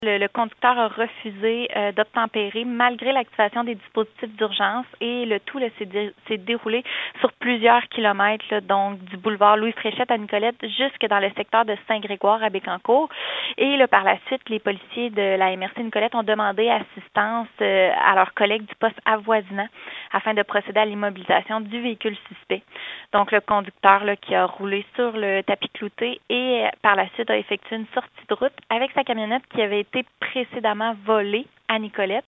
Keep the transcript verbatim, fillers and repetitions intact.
Le, le conducteur a refusé euh, d'obtempérer malgré l'activation des dispositifs d'urgence et le tout là, s'est, dé, s'est déroulé sur plusieurs kilomètres, là, donc du boulevard Louis-Fréchette à Nicolette jusque dans le secteur de Saint-Grégoire à Bécancour. Et là, par la suite, les policiers de la M R C Nicolette ont demandé assistance euh, à leurs collègues du poste avoisinant afin de procéder à l'immobilisation du véhicule suspect. Donc, le conducteur là, qui a roulé sur le tapis clouté et par la suite a effectué une sortie de route avec sa camionnette qui avait été précédemment volée à Nicolette.